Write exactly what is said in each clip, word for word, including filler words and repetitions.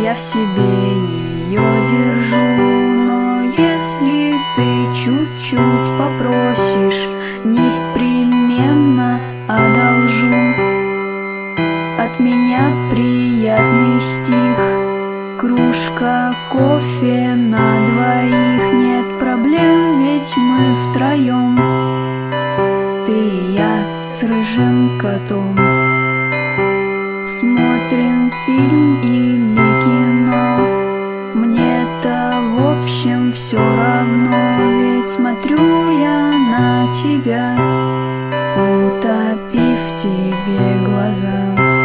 Я в себе ее держу, но если ты чуть-чуть попросишь, непременно одолжу. От меня приятный стих, кружка кофе на двоих. Нет проблем, ведь мы втроем, ты и я с рыжим котом. Смотрим фильм или кино, мне-то в общем все равно, ведь смотрю я на тебя, утопив в тебе глаза.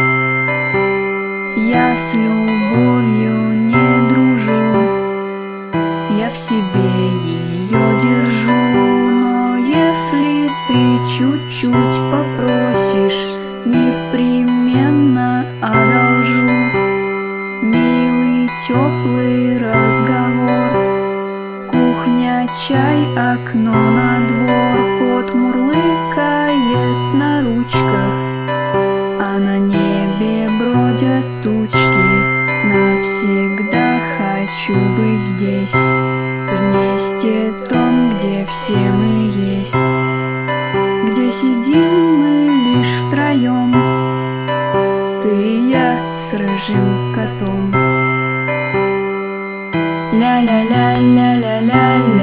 Я с любовью не дружу, я в себе ее держу, но если ты чуть-чуть попросишь, непременно одолжу. Милый теплый разговор, кухня, чай, окно на двор. Кот мурлыкает на ручках, а на небе бродят тучки. Навсегда хочу быть здесь, вместе том, где все мы есть, где сидим мы лишь втроем, ты и я с рыжим котом. Ля-ля-ля-ля-ля-ля-ля.